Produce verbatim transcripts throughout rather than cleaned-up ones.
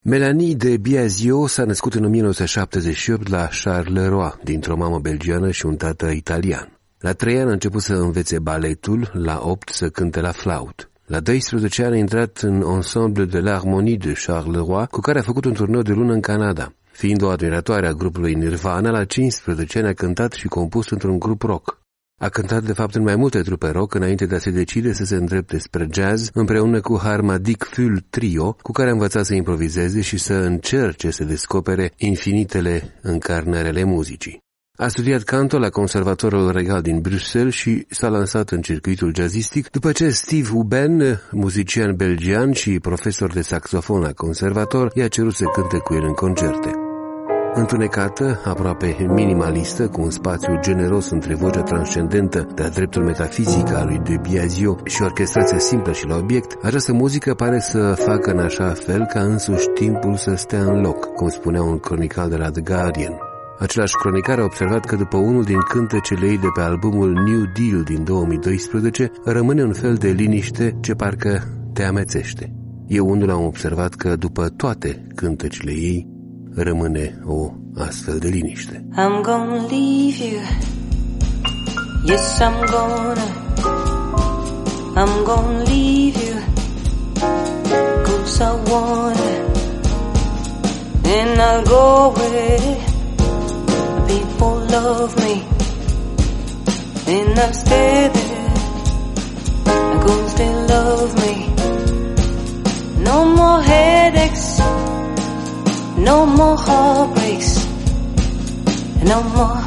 Mélanie de Biasio s-a născut în o mie nouă sute șaptezeci și opt la Charleroi, dintr-o mamă belgiană și un tată italian. La trei ani a început să învețe baletul, la opt să cânte la flaut. La doisprezece ani a intrat în Ensemble de l'Harmonie de Charleroi, cu care a făcut un turneu de lună în Canada. Fiind o admiratoare a grupului Nirvana, la cincisprezece ani a cântat și compus într-un grup rock. A cântat de fapt în mai multe trupe rock înainte de a se decide să se îndrepte spre jazz împreună cu Harmadik Ful Trio, cu care a învățat să improvizeze și să încerce să descopere infinitele încarnări ale muzicii. A studiat canto la Conservatorul Regal din Bruxelles și s-a lansat în circuitul jazzistic după ce Steve Huben, muzician belgian și profesor de saxofon la conservator, i-a cerut să cânte cu el în concerte. Întunecată, aproape minimalistă, cu un spațiu generos între vocea transcendentă de-a dreptul metafizică a lui de Biasio și orchestrația simplă și la obiect, această muzică pare să facă în așa fel ca însuși timpul să stea în loc, cum spunea un cronicar de la The Guardian. Același cronicar a observat că după unul din cântecele ei de pe albumul New Deal din două mii doisprezece rămâne un fel de liniște ce parcă te amețește. Eu unul am observat că după toate cântecele ei rămâne o astfel de liniște. I'm gonna leave you. Yes, I'm gonna. I'm gonna leave you. 'Cause I wanna. And I'll go where people love me. And I'll stay there. Cause they love me. No more headaches. No more heartbreaks, no more,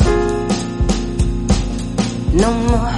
no more.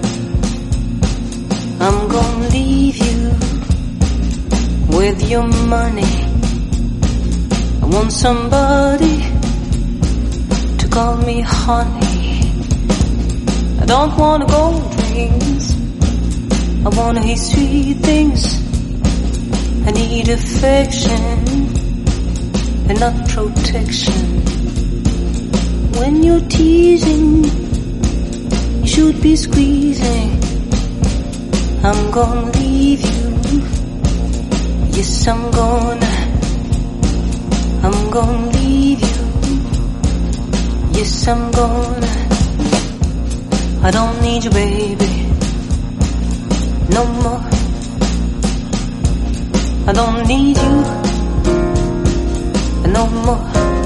I'm gonna leave you with your money. I want somebody to call me honey. I don't wanna gold rings, I wanna hear sweet things. I need affection and not protection. When you're teasing, you should be squeezing. I'm gonna leave you. Yes, I'm gonna. I'm gonna leave you. Yes, I'm gonna. I don't need you, baby, no more. I don't need you no more,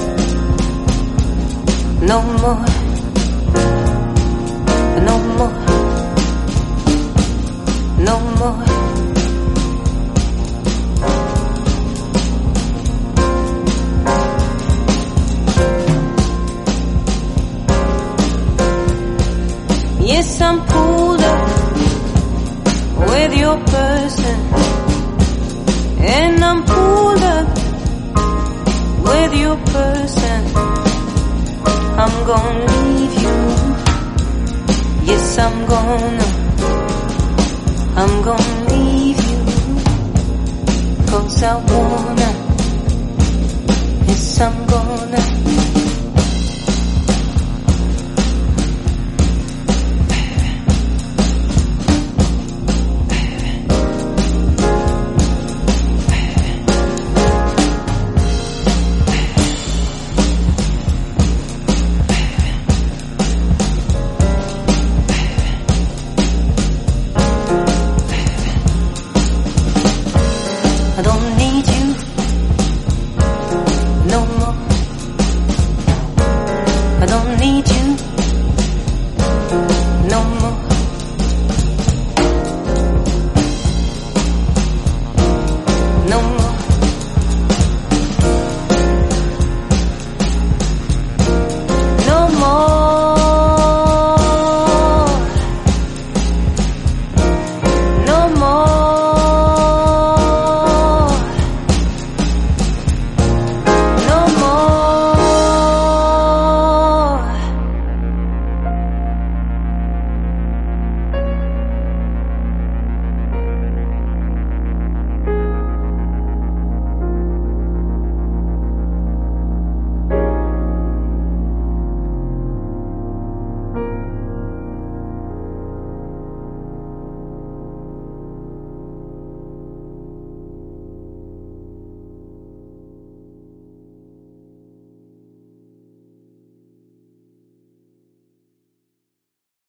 no more, no more, no more. Yes, I'm pulled up with your person, and I'm pulled up with your person. I'm gonna leave you. Yes, I'm gonna. I'm gonna leave you. 'Cause I wanna. Yes, I'm gonna. I don't need you no more. I don't need you.